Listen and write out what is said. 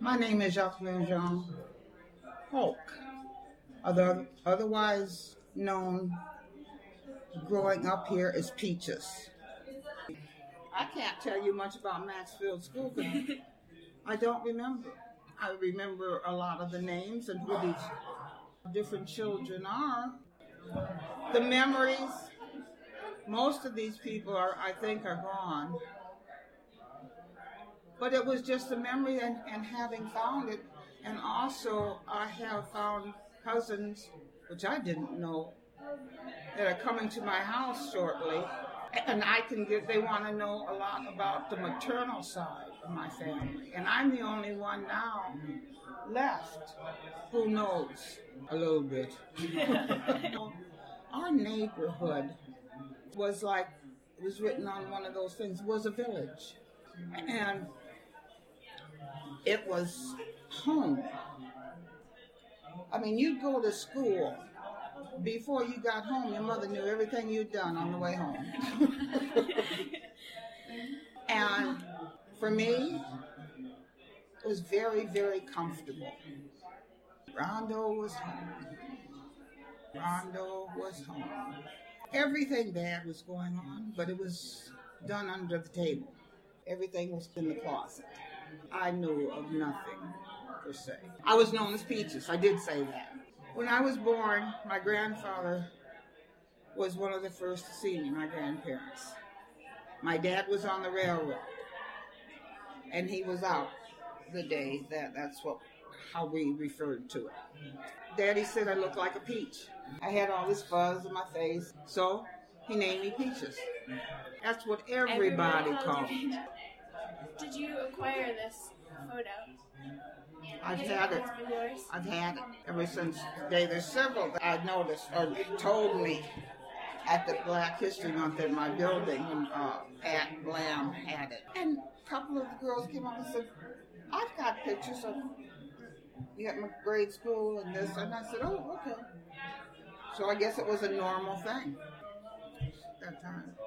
My name is Jacqueline Jean Polk, otherwise known growing up here as Peaches. I can't tell you much about Maxfield School because I don't remember. I remember a lot of the names and who these different children are. The memories, most of these people I think are gone. But it was just a memory and having found it. And also I have found cousins, which I didn't know, that are coming to my house shortly. And they want to know a lot about the maternal side of my family. And I'm the only one now left who knows a little bit. Our neighborhood was like, it was written on one of those things, was a village. And it was home. I mean, you'd go to school. Before you got home, your mother knew everything you'd done on the way home. And for me, it was very, very comfortable. Rondo was home. Rondo was home. Everything bad was going on, but it was done under the table. Everything was in the closet. I knew of nothing, per se. I was known as Peaches. I did say that. When I was born, my grandfather was one of the first to see me, my grandparents. My dad was on the railroad, and he was out the day that's how we referred to it. Daddy said I looked like a peach. I had all this fuzz in my face, so he named me Peaches. That's what everybody called me. Did you acquire this photo? I've had it ever since the day. There's several that I noticed or told me at the Black History Month in my building when Pat Lamb had it. And a couple of the girls came up and said, I've got pictures of you at my grade school and this. And I said, oh, okay. So I guess it was a normal thing at that time.